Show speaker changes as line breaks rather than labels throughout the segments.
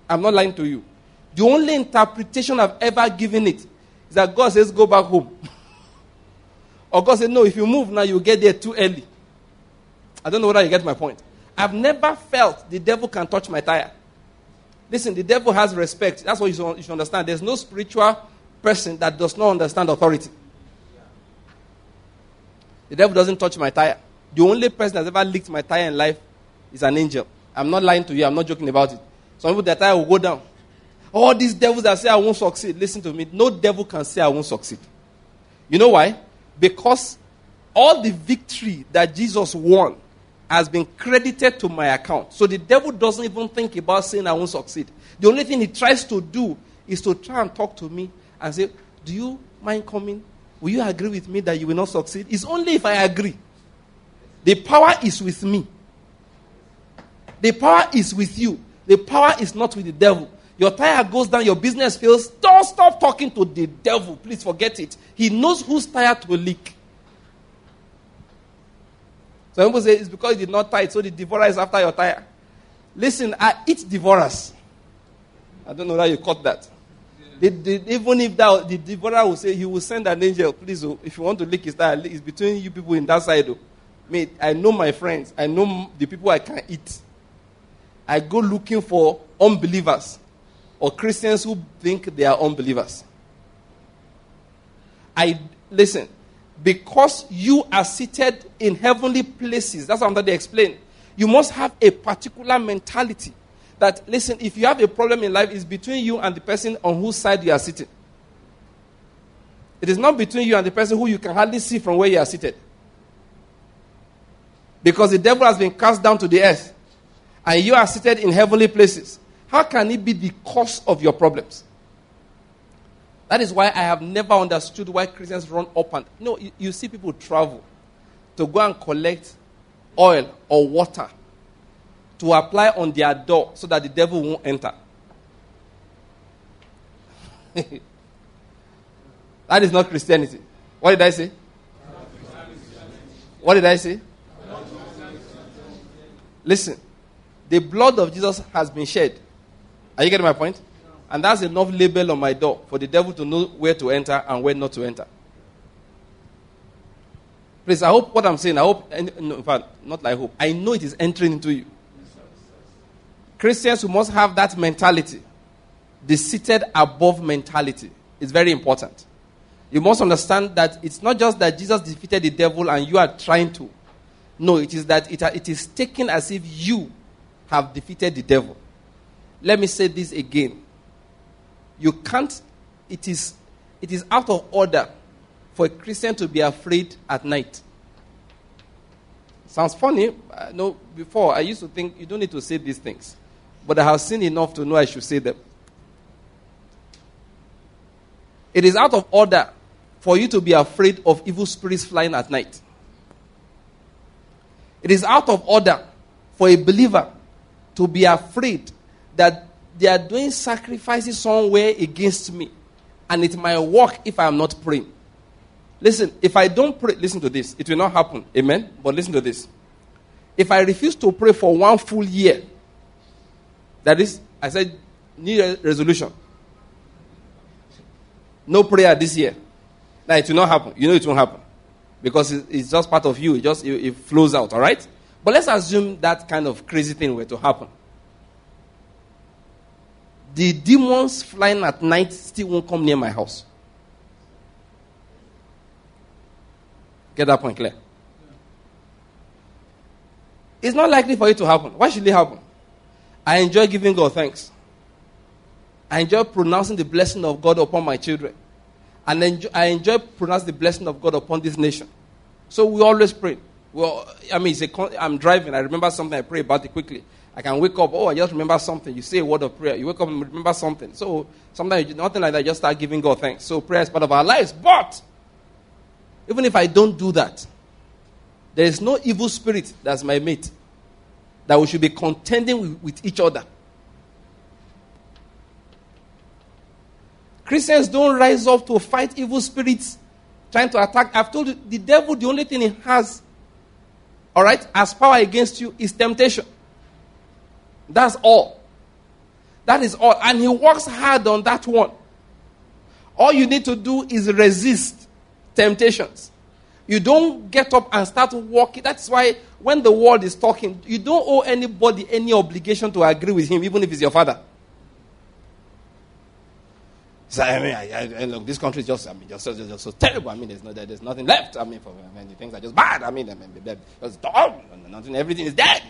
I'm not lying to you. The only interpretation I've ever given it is that God says, go back home. Or God says, no, if you move now, you'll get there too early. I don't know whether you get my point. I've never felt the devil can touch my tire. Listen, the devil has respect. That's what you should understand. There's no spiritual person that does not understand authority. The devil doesn't touch my tire. The only person that's ever licked my tire in life is an angel. I'm not lying to you. I'm not joking about it. Some people, their tire will go down. All these devils that say I won't succeed, listen to me. No devil can say I won't succeed. You know why? Because all the victory that Jesus won has been credited to my account. So the devil doesn't even think about saying I won't succeed. The only thing he tries to do is to try and talk to me and say, do you mind coming? Will you agree with me that you will not succeed? It's only if I agree. The power is with me. The power is with you. The power is not with the devil. Your tire goes down, your business fails. Don't stop talking to the devil. Please forget it. He knows whose tire to leak. Some people say it's because you did not tie it, so the devourer is after your tire. Listen, I eat devourers. I don't know how you caught that. Even if the devourer will say, he will send an angel, please, if you want to leak his tire, it's between you people in that side. I know my friends. I know the people I can eat. I go looking for unbelievers or Christians who think they are unbelievers. Listen, because you are seated in heavenly places, that's what I'm trying to explain. You must have a particular mentality that, listen, if you have a problem in life, it's between you and the person on whose side you are sitting. It is not between you and the person who you can hardly see from where you are seated. Because the devil has been cast down to the earth and you are seated in heavenly places. How can it be the cause of your problems? That is why I have never understood why Christians run up and... You see people travel to go and collect oil or water to apply on their door so that the devil won't enter. That is not Christianity. What did I say? What did I say? Listen, the blood of Jesus has been shed. Are you getting my point? And that's enough label on my door for the devil to know where to enter and where not to enter. Please, I hope what I'm saying, in fact, not like hope, I know it is entering into you. Christians who must have that mentality, the seated above mentality, is very important. You must understand that it's not just that Jesus defeated the devil and you are trying to. No, it is that it is taken as if you have defeated the devil. Let me say this again. You can't, it is out of order for a Christian to be afraid at night. Sounds funny. Before I used to think you don't need to say these things. But I have seen enough to know I should say them. It is out of order for you to be afraid of evil spirits flying at night. It is out of order for a believer to be afraid that they are doing sacrifices somewhere against me. And it might work if I am not praying. Listen, if I don't pray, listen to this. It will not happen. Amen? But listen to this. If I refuse to pray for 1 full year, that is, I said, New Year resolution. No prayer this year. Now it will not happen. You know it won't happen. Because it's just part of you. It flows out, all right? But let's assume that kind of crazy thing were to happen. The demons flying at night still won't come near my house. Get that point clear? It's not likely for it to happen. Why should it happen? I enjoy giving God thanks. I enjoy pronouncing the blessing of God upon my children. And I enjoy pronouncing the blessing of God upon this nation. So we always pray. Well, I'm driving. I remember something. I pray about it quickly. I can wake up. I just remember something. You say a word of prayer. You wake up and remember something. So sometimes nothing like that. Just start giving God thanks. So prayer is part of our lives. But even if I don't do that, there is no evil spirit that's my mate that we should be contending with each other. Christians don't rise up to fight evil spirits trying to attack. I've told you, the devil, the only thing he has, all right, as power against you is temptation. That's all. That is all. And he works hard on that one. All you need to do is resist temptations. You don't get up and start walking. That's why when the world is talking, you don't owe anybody any obligation to agree with him, even if he's your father. So, look, this country is just so terrible. There's nothing left. The things are just bad. It's done. Nothing, everything is dead,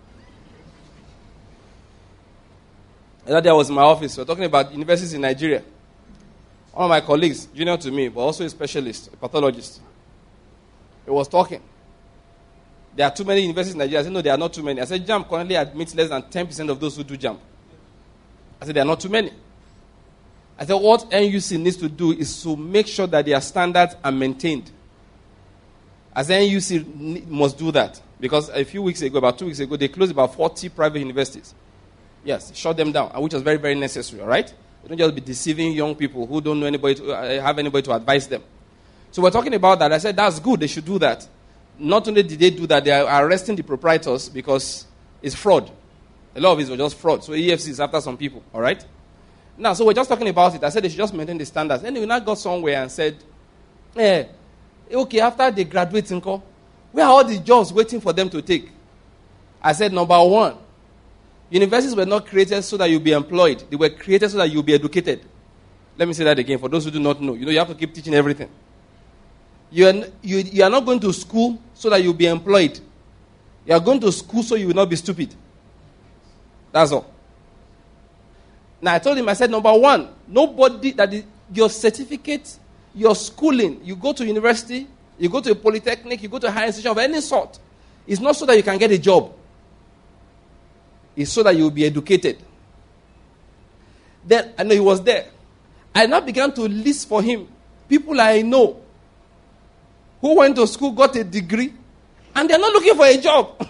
The other day I was in my office. We were talking about universities in Nigeria. One of my colleagues, junior to me, but also a specialist, a pathologist, he was talking. There are too many universities in Nigeria. I said, no, there are not too many. I said, JAMB currently admits less than 10% of those who do JAMB. I said, there are not too many. I said, what NUC needs to do is to make sure that their standards are maintained. I said, NUC must do that. Because about 2 weeks ago, they closed about 40 private universities. Yes, shut them down, which was very, very necessary, all right? They don't just be deceiving young people who don't know anybody have anybody to advise them. So we're talking about that. I said, that's good. They should do that. Not only did they do that, they are arresting the proprietors because it's fraud. A lot of it was just fraud. So EFC is after some people, all right? Now, so we're just talking about it. I said they should just maintain the standards. Then we now got somewhere and said, okay, after they graduate, where are all the jobs waiting for them to take? I said, number one, universities were not created so that you'll be employed. They were created so that you'll be educated. Let me say that again for those who do not know. You have to keep teaching everything. You are not going to school so that you'll be employed. You are going to school so you will not be stupid. That's all. Now, I told him, I said, number one, your certificate, your schooling, you go to university, you go to a polytechnic, you go to a higher institution of any sort, it's not so that you can get a job. It's so that you will be educated. Then, I know he was there. I now began to list for him people I know who went to school, got a degree, and they're not looking for a job.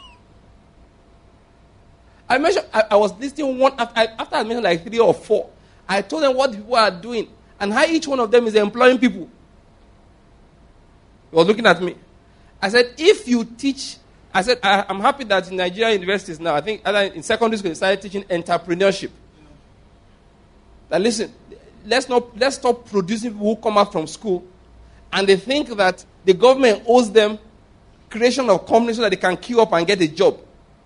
I was listing one after I mentioned like 3 or 4. I told them what people are doing and how each one of them is employing people. He was looking at me. I said, if you teach, I said, I'm happy that in Nigerian universities now, I think in secondary school, they started teaching entrepreneurship. Now listen, let's stop producing people who come out from school and they think that the government owes them creation of companies so that they can queue up and get a job.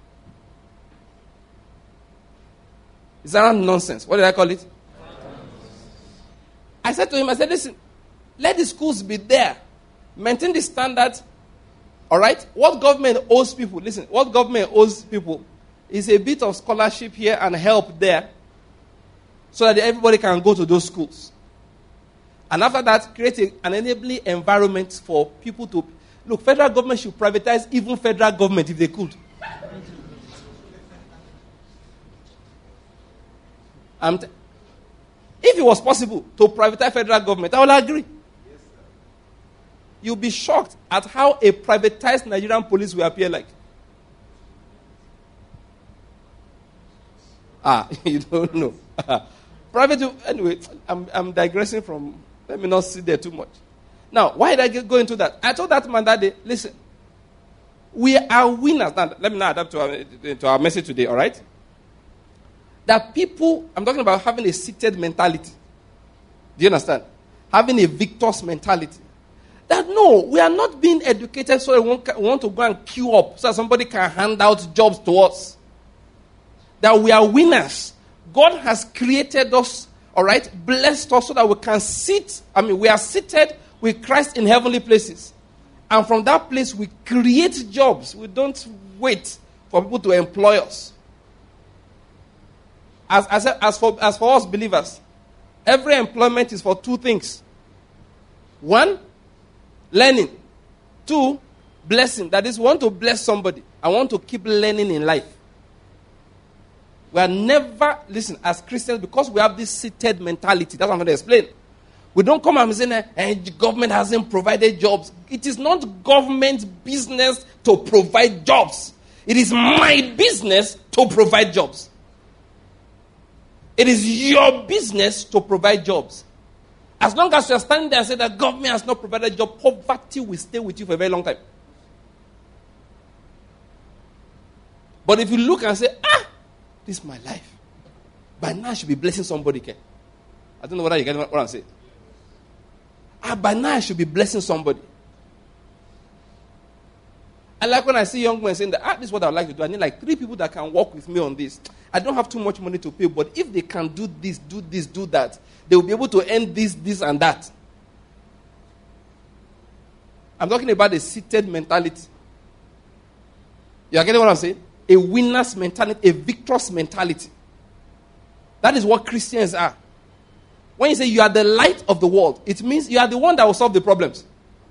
Is that nonsense? What did I call it? I said to him, listen, let the schools be there. Maintain the standards. All right? What government owes people, listen, what government owes people is a bit of scholarship here and help there so that everybody can go to those schools. And after that, create an enabling environment for people to... Look, federal government should privatize even federal government if they could. If it was possible to privatize federal government, I will agree. Yes, you'll be shocked at how a privatized Nigerian police will appear like. You don't know. Private, anyway, I'm digressing from, let me not sit there too much. Now, why did I go into that? I told that man that day, listen, we are winners. Now, let me now adapt to our message today, all right? That people, I'm talking about having a seated mentality. Do you understand? Having a victor's mentality. That no, we are not being educated so we want to go and queue up so that somebody can hand out jobs to us. That we are winners. God has created us, all right, blessed us so that we can sit. We are seated with Christ in heavenly places. And from that place, we create jobs. We don't wait for people to employ us. As for us believers, every employment is for 2 things. 1, learning. 2, blessing. That is, we want to bless somebody. I want to keep learning in life. We are never, listen, as Christians, because we have this seated mentality, that's what I'm going to explain. We don't come and say, the government hasn't provided jobs. It is not government's business to provide jobs. It is my business to provide jobs. It is your business to provide jobs. As long as you are standing there and say that government has not provided job, poverty will stay with you for a very long time. But if you look and say, this is my life. By now I should be blessing somebody. Okay? I don't know whether you get what I'm saying. By now I should be blessing somebody. I like when I see young men saying that, this is what I would like to do. I need like 3 people that can work with me on this. I don't have too much money to pay, but if they can do this, do that, they will be able to earn this, and that. I'm talking about a seated mentality. You are getting what I'm saying? A winner's mentality, a victor's mentality. That is what Christians are. When you say you are the light of the world, it means you are the one that will solve the problems.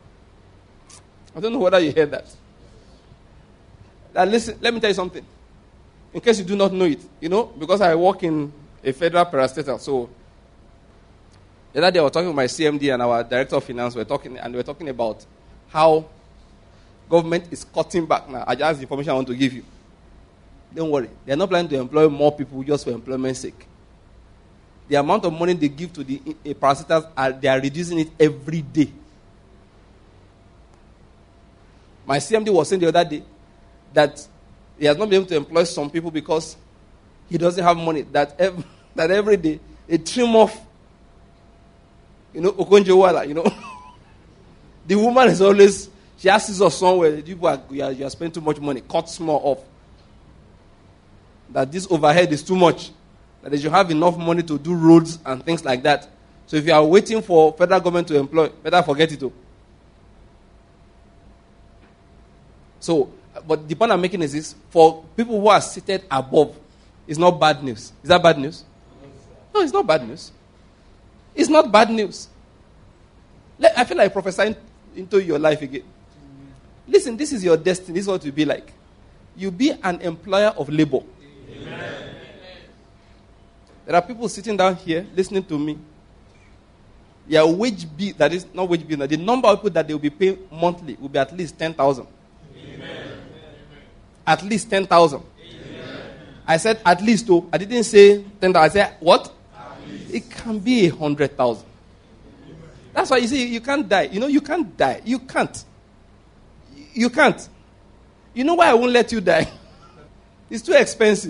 I don't know whether you heard that. Now listen, let me tell you something. In case you do not know it, because I work in a federal parastatal, so the other day I was talking with my CMD and our director of finance. We were talking about how government is cutting back now. That's the information I want to give you. Don't worry. They are not planning to employ more people just for employment's sake. The amount of money they give to the parastatals, they are reducing it every day. My CMD was saying the other day that he has not been able to employ some people because he doesn't have money. That every day they trim off, Okonjo-Iweala, The woman is always, she asks us somewhere, you are spending too much money, cut small off. That this overhead is too much. That they should have enough money to do roads and things like that. So if you are waiting for federal government to employ, better forget it. So, but the point I'm making is this: for people who are seated above, it's not bad news. Is that bad news? No, it's not bad news. It's not bad news. I feel like prophesying into your life again. Listen, this is your destiny. This is what you'll be like. You'll be an employer of labor. Amen. There are people sitting down here listening to me. Your wage bill, that is not wage bill, the number of people that they will be paying monthly will be at least 10,000. At least 10,000. I said at least, though. I didn't say 10,000. I said what? It can be 100,000. That's why you see, you can't die. You can't die. You can't. You can't. You know why I won't let you die? It's too expensive.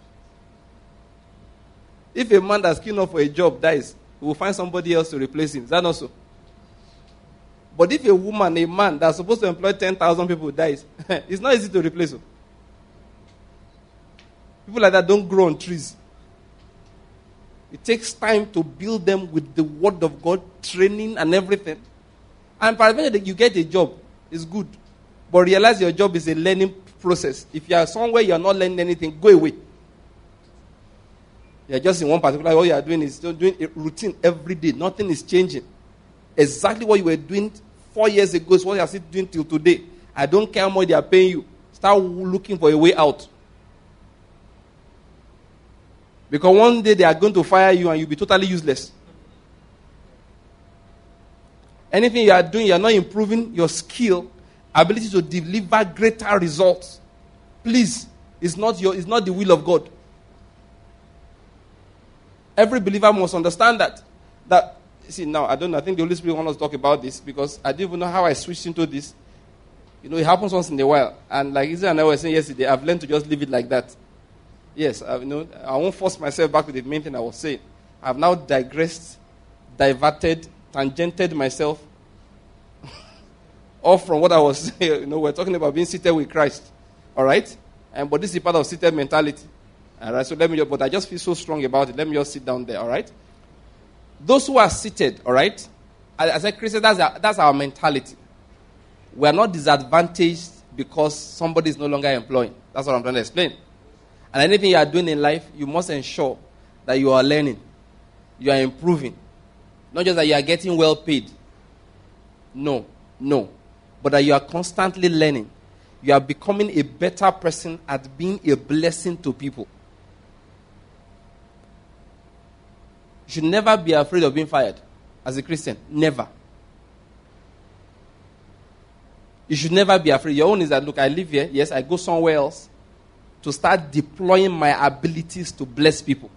If a man that's keen enough for a job dies, we will find somebody else to replace him. Is that not so? But if a man that's supposed to employ 10,000 people dies, it's not easy to replace him. People like that don't grow on trees. It takes time to build them with the word of God, training and everything. And probably you get a job, it's good. But realize your job is a learning process. If you are somewhere you are not learning anything, go away. You are just in one particular, all you are doing is doing a routine every day. Nothing is changing. Exactly what you were doing 4 years ago is what you are still doing till today. I don't care how much they are paying you. Start looking for a way out. Because one day they are going to fire you and you'll be totally useless. Anything you are doing, you are not improving your skill, ability to deliver greater results. Please, it's not the will of God. Every believer must understand that. See, now, I think the Holy Spirit wants us to talk about this because I didn't even know how I switched into this. It happens once in a while. And like Israel and I were saying yesterday, I've learned to just leave it like that. Yes, I won't force myself back with the main thing I was saying. I've now digressed, diverted, tangented myself off from what I was saying. We're talking about being seated with Christ. All right? But this is part of seated mentality. All right? So but I just feel so strong about it. Let me just sit down there. All right? Those who are seated, all right? As a Christian, that's our mentality. We are not disadvantaged because somebody is no longer employing. That's what I'm trying to explain. And anything you are doing in life, you must ensure that you are learning. You are improving. Not just that you are getting well paid. No. But that you are constantly learning. You are becoming a better person at being a blessing to people. You should never be afraid of being fired as a Christian. Never. You should never be afraid. Your own is that, look, I live here. Yes, I go somewhere else to start deploying my abilities to bless people.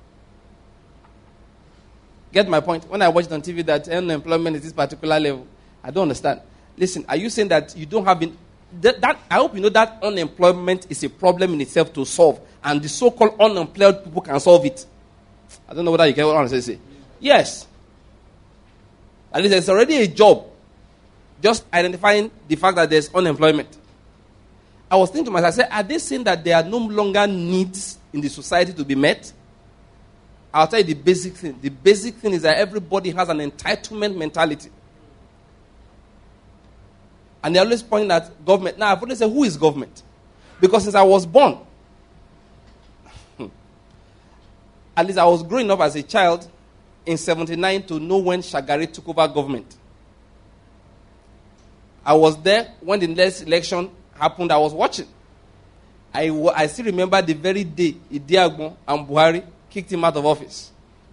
Get my point? When I watched on TV that unemployment is this particular level, I don't understand. Listen, are you saying that you don't have... I hope you know that unemployment is a problem in itself to solve. And the so-called unemployed people can solve it. I don't know whether you get what I'm saying. Yes. At least there's already a job. Just identifying the fact that there's unemployment. I was thinking to myself, I said, are they saying that there are no longer needs in the society to be met? I'll tell you the basic thing. The basic thing is that everybody has an entitlement mentality. And they're always pointing at government. Now, I've always said, who is government? Because since I was born, at least I was growing up as a child in 1979 to know when Shagari took over government. I was there when the next election happened. I was watching. I still remember the very day Idi and Buhari kicked him out of office.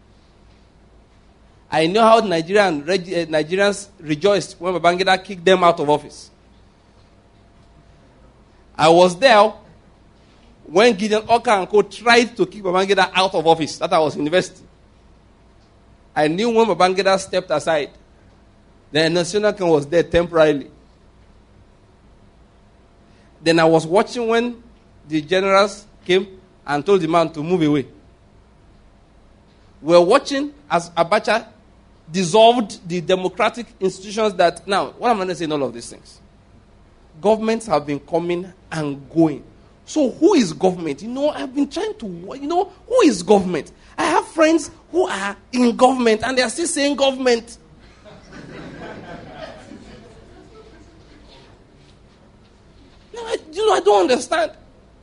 I know how Nigerians rejoiced when Babangida kicked them out of office. I was there when Gideon Oka and Co. tried to kick Babangida out of office. That I was in university. I knew when Babangida stepped aside, the National King was there temporarily. Then I was watching when the generals came and told the man to move away. We were watching as Abacha dissolved the democratic institutions that... Now, what am I going to say in all of these things? Governments have been coming and going. So who is government? I've been trying to... who is government? I have friends who are in government and they are still saying government. I don't understand.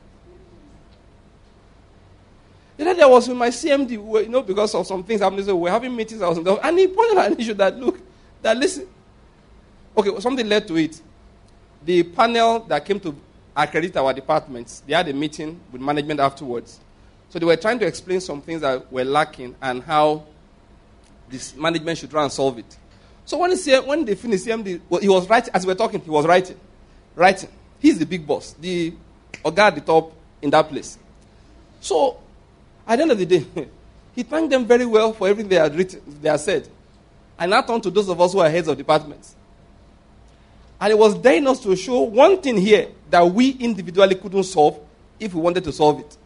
There was with my CMD, because of some things happening, so we're having meetings, and he pointed out an issue that, listen. Okay, something led to it. The panel that came to accredit our departments, they had a meeting with management afterwards. So they were trying to explain some things that were lacking and how this management should try and solve it. So when they finished CMD, he was writing, as we were talking, he was writing. He's the big boss, the guy at the top in that place. So, at the end of the day, he thanked them very well for everything they had written, they had said. And now turned to those of us who are heads of departments. And it was daring us to show one thing here that we individually couldn't solve if we wanted to solve it.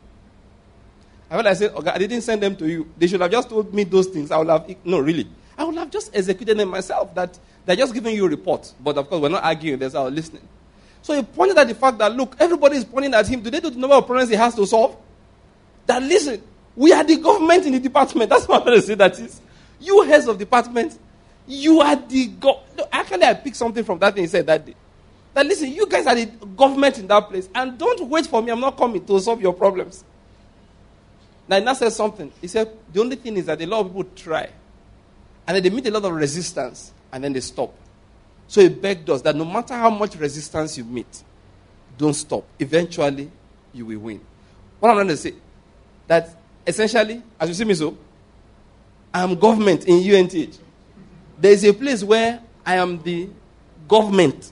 I said, I didn't send them to you. They should have just told me those things. I would have just executed them myself. That they're just giving you a report. But of course, we're not arguing. There's our listening. So he pointed at the fact that, look, everybody is pointing at him. Do they know the number of problems he has to solve? That, listen, we are the government in the department. That's what I'm going to say that is. You heads of department, you are the Actually, I picked something from that thing he said that day. That, listen, you guys are the government in that place. And don't wait for me. I'm not coming to solve your problems. Now, he now said something. He said, the only thing is that a lot of people try. And then they meet a lot of resistance. And then they stop. So he begged us that no matter how much resistance you meet, don't stop. Eventually, you will win. What I'm trying to say, that essentially, as you see me so, I am government in UNTH. There is a place where I am the government.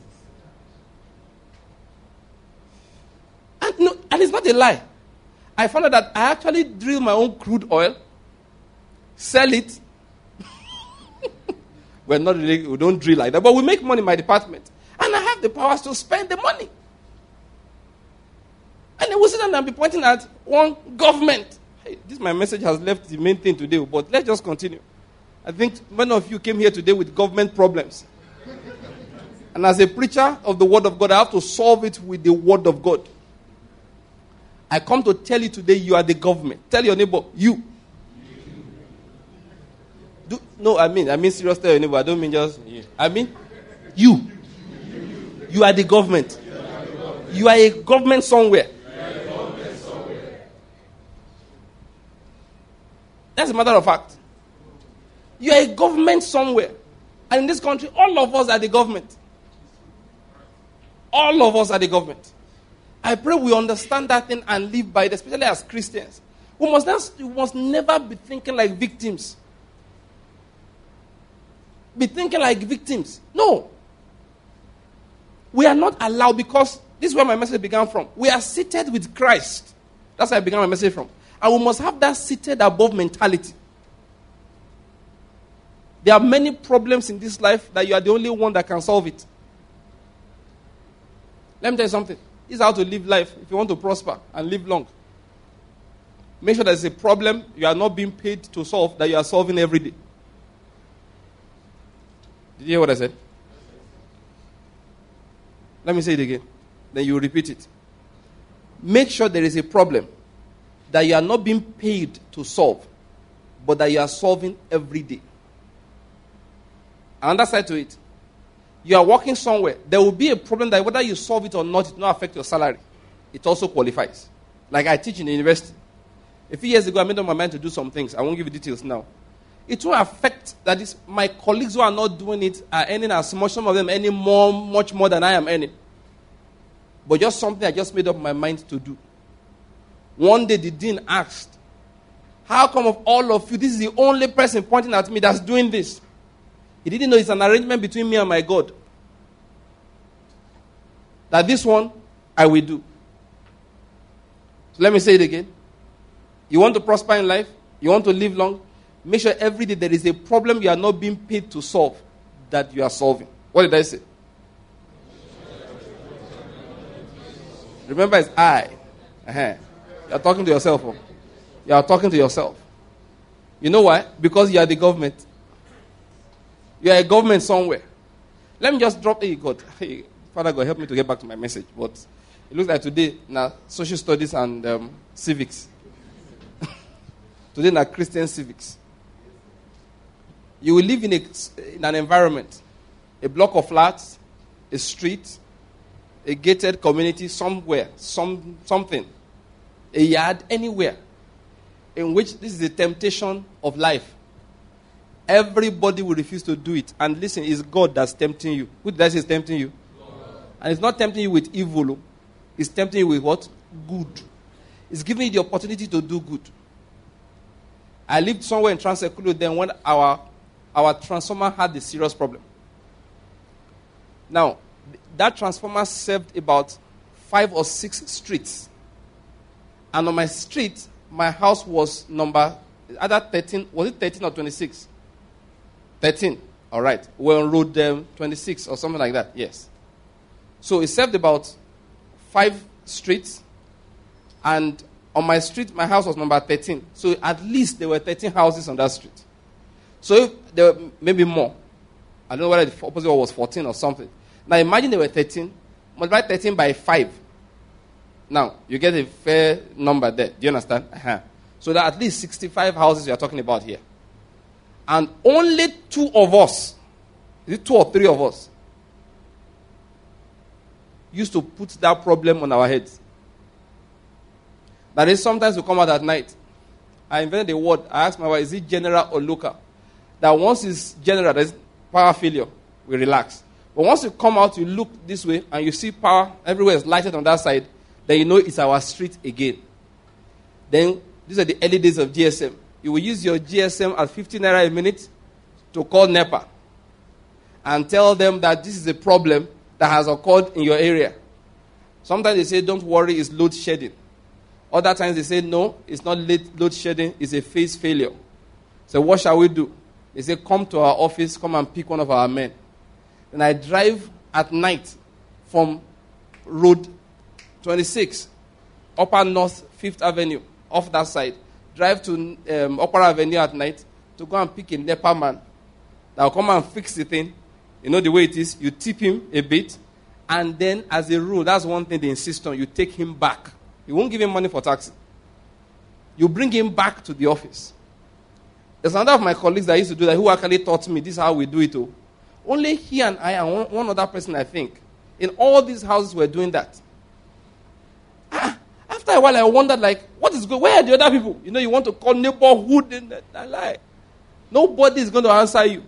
And it's not a lie. I found out that I actually drill my own crude oil, sell it. We don't drill like that, but we make money in my department. And I have the powers to spend the money. And they will sit down and be pointing at one government. Hey, my message has left the main thing today, but let's just continue. I think many of you came here today with government problems. And as a preacher of the Word of God, I have to solve it with the Word of God. I come to tell you today, you are the government. Tell your neighbor, you. I mean serious, tell your neighbor. I don't mean just you. I mean, you. You are the government. You are a government somewhere. That's a matter of fact. You are a government somewhere. And in this country, all of us are the government. All of us are the government. I pray we understand that thing and live by it, especially as Christians. We must never be thinking like victims. Be thinking like victims. No. We are not allowed, because this is where my message began from. We are seated with Christ. That's where I began my message from. And we must have that seated above mentality. There are many problems in this life that you are the only one that can solve it. Let me tell you something. This is how to live life if you want to prosper and live long. Make sure there's a problem you are not being paid to solve that you are solving every day. Did you hear what I said? Let me say it again. Then you repeat it. Make sure there is a problem that you are not being paid to solve, but that you are solving every day. Another side to it. You are working somewhere. There will be a problem that whether you solve it or not, it will not affect your salary. It also qualifies. Like I teach in the university. A few years ago, I made up my mind to do some things. I won't give you details now. It will affect, that is, my colleagues who are not doing it are earning as much, some of them earning much more than I am earning. But just something I just made up my mind to do. One day the dean asked, how come of all of you, this is the only person pointing at me that's doing this? He didn't know it's an arrangement between me and my God. That this one, I will do. So let me say it again. You want to prosper in life? You want to live long? Make sure every day there is a problem you are not being paid to solve that you are solving. What did I say? Remember, it's I. You are talking to yourself. You are talking to yourself. You know why? Because you are the government. You are a government somewhere. Let me just drop. Hey, God. Hey, Father God, help me to get back to my message. But it looks like today, now, social studies and civics. Today, now, Christian civics. You will live in an environment, a block of flats, a street, a gated community somewhere, something, a yard, anywhere, in which this is the temptation of life. Everybody will refuse to do it. And listen, it's God that's tempting you. Who did I say is tempting you? God. And it's not tempting you with evil. It's tempting you with what? Good. It's giving you the opportunity to do good. I lived somewhere in Transekulu then when our transformer had a serious problem. Now, that transformer served about 5 or 6 streets. And on my street, my house was number either 13, was it 13 or 26? 13, all right. We're on road 26 or something like that, yes. So it served about 5 streets, and on my street, my house was number 13. So at least there were 13 houses on that street. So if there were maybe more. I don't know whether the opposite was 14 or something. Now imagine there were 13. Multiply 13 by 5. Now, you get a fair number there. Do you understand? So there are at least 65 houses we are talking about here. And only 2 of us, is it 2 or 3 of us, used to put that problem on our heads. That is, sometimes we come out at night. I invented a word. I asked my wife, is it general or local? That once it's general, there's power failure. We relax. But once you come out, you look this way, and you see power everywhere is lighted on that side, then you know it's our street again. Then, these are the early days of GSM. You will use your GSM at 50 naira a minute to call NEPA and tell them that this is a problem that has occurred in your area. Sometimes they say, don't worry, it's load shedding. Other times they say, no, it's not load shedding, it's a phase failure. So what shall we do? They say, come to our office, come and pick one of our men. Then I drive at night from road 26, Upper North 5th Avenue, off that side. Drive to Upper Avenue at night to go and pick a NEPA man that will come and fix the thing. You know the way it is. You tip him a bit, and then as a rule, that's one thing they insist on, you take him back. You won't give him money for taxi. You bring him back to the office. There's another of my colleagues that used to do that who actually taught me this is how we do it. Only he and I and one other person, I think. In all these houses were doing that. After a while, I wondered, like, what is good? Where are the other people? You know, you want to call neighborhood and that lie. Nobody is going to answer you.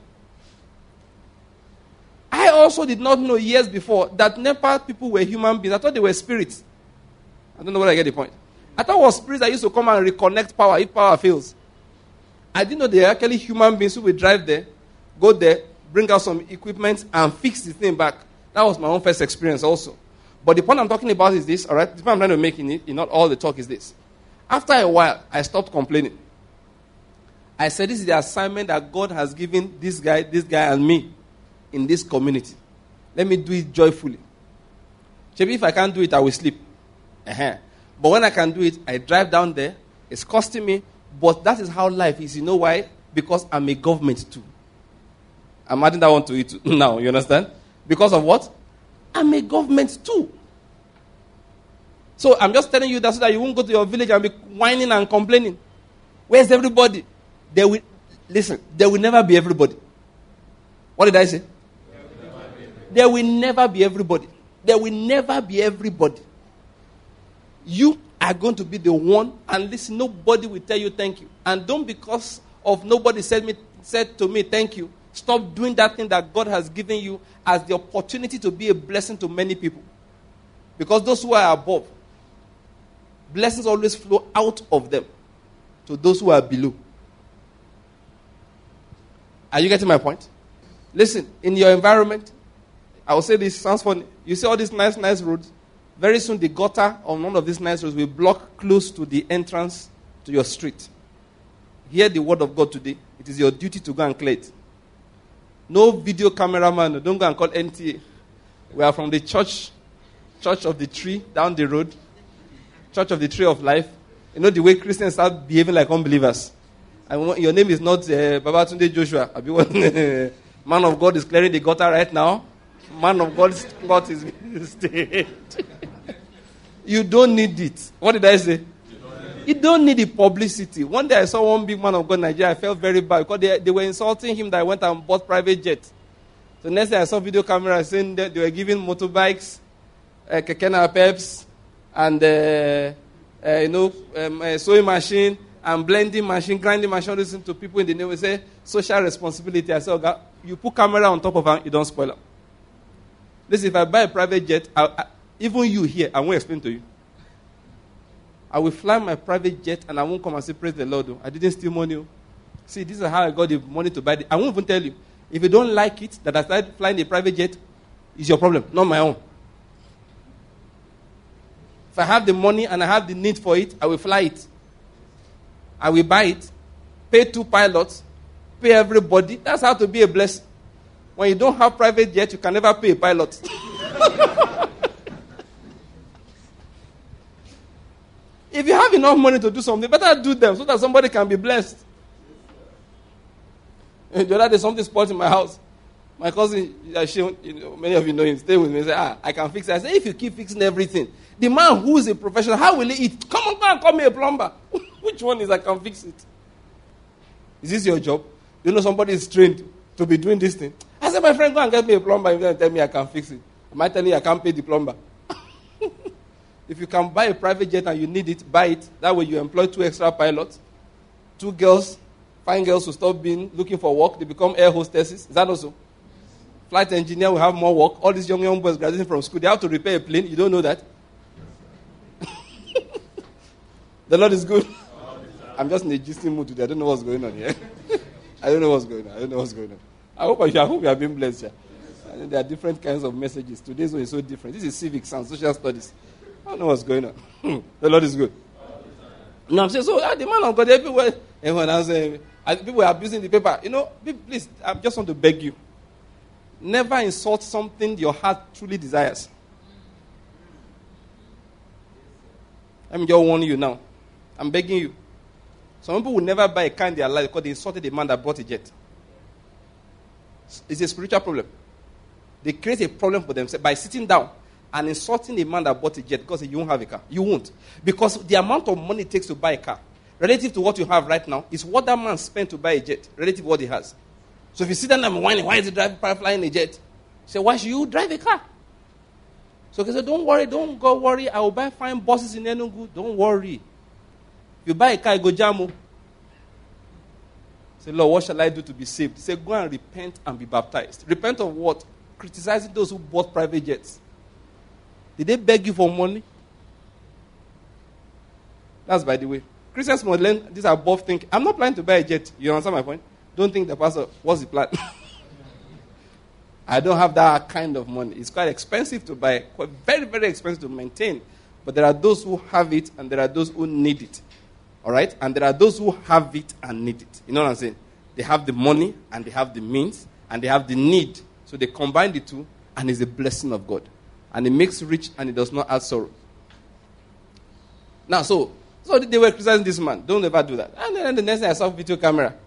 I also did not know years before that NEPA people were human beings. I thought they were spirits. I don't know whether I get the point. I thought it was spirits that used to come and reconnect power if power fails. I didn't know they are actually human beings who will drive there, go there, bring out some equipment, and fix the thing back. That was my own first experience also. But the point I'm talking about is this, all right? The point I'm trying to make in it, not all the talk is this. After a while, I stopped complaining. I said, this is the assignment that God has given this guy, and me in this community. Let me do it joyfully. Maybe if I can't do it, I will sleep. But when I can do it, I drive down there. It's costing me, but that is how life is. You know why? Because I'm a government too. I'm adding that one to it too. Now, you understand? Because of what? I'm a government too. So I'm just telling you that so that you won't go to your village and be whining and complaining. Where's everybody? There will never be everybody. What did I say? There will never be everybody. There will never be everybody. You are going to be the one, and listen, nobody will tell you thank you. And don't, because of nobody said to me thank you, stop doing that thing that God has given you as the opportunity to be a blessing to many people. Because those who are above, blessings always flow out of them to those who are below. Are you getting my point? Listen, in your environment, I will say this, sounds funny. You see all these nice roads. Very soon the gutter on one of these nice roads will block close to the entrance to your street. Hear the word of God today. It is your duty to go and clear it. No video cameraman. Don't go and call NTA. We are from the church of the tree down the road. Church of the Tree of Life. You know the way Christians start behaving like unbelievers. And your name is not Babatunde Joshua. Man of God is clearing the gutter right now. Man of God's God is state. You don't need it. What did I say? You don't need the publicity. One day I saw one big man of God in Nigeria. I felt very bad because they were insulting him that I went and bought private jet. So next day I saw video camera saying that they were giving motorbikes, kekena peps, and sewing machine and blending machine, grinding machine, listen to people in the name. We say social responsibility. I said, okay, you put camera on top of it, you don't spoil it. Listen, if I buy a private jet, even you here, I won't explain to you. I will fly my private jet and I won't come and say, praise the Lord. I didn't steal money. See, this is how I got the money to buy it. I won't even tell you. If you don't like it, that I started flying a private jet, it's your problem, not my own. If I have the money and I have the need for it, I will fly it. I will buy it, pay 2 pilots, pay everybody. That's how to be a blessing. When you don't have private jet, you can never pay a pilot. If you have enough money to do something, better do them so that somebody can be blessed. The other day, something spoiled in my house. My cousin, many of you know him, stay with me and say, I can fix it. I say, if you keep fixing everything, the man who is a professional, how will he eat? Come on, go and call me a plumber. Which one is I can fix it? Is this your job? You know somebody is trained to be doing this thing. I said, my friend, go and get me a plumber. If you tell me I can fix it. Am I telling you I can't pay the plumber? If you can buy a private jet and you need it, buy it. That way you employ 2 extra pilots. 2 girls, fine girls who stop looking for work. They become air hostesses. Is that also? Flight engineer will have more work. All these young boys graduating from school, they have to repair a plane. You don't know that? The Lord is good. I'm just in a gisting mood today. I don't know what's going on here. I don't know what's going on. I hope you have been blessed here. There are different kinds of messages. Today's one is so different. This is civics and social studies. I don't know what's going on. The Lord is good. No, I'm saying, so the man of God everywhere. Everyone else, people are abusing the paper. You know, please, I just want to beg you. Never insult something your heart truly desires. Let me just warn you now. I'm begging you. Some people will never buy a car in their life because they insulted a man that bought a jet. It's a spiritual problem. They create a problem for themselves by sitting down and insulting a man that bought a jet because you won't have a car. You won't. Because the amount of money it takes to buy a car, relative to what you have right now, is what that man spent to buy a jet, relative to what he has. So if you sit down and whining, why is he flying a jet? Say, why should you drive a car? So he said, don't worry, don't go worry. I will buy fine buses in Enugu. Don't worry. If you buy a car, you go jamu. Say, Lord, what shall I do to be saved? Say, go and repent and be baptized. Repent of what? Criticizing those who bought private jets. Did they beg you for money? That's by the way. Christians must learn this above thinking. I'm not planning to buy a jet. You understand my point? Don't think the pastor, what's the plan? I don't have that kind of money. It's quite expensive to buy. Quite very, very expensive to maintain. But there are those who have it and there are those who need it. All right? And there are those who have it and need it. You know what I'm saying? They have the money and they have the means and they have the need. So they combine the two and it's a blessing of God. And it makes rich and it does not add sorrow. Now, so So they were criticizing this man. Don't ever do that. And then the next thing I saw video camera.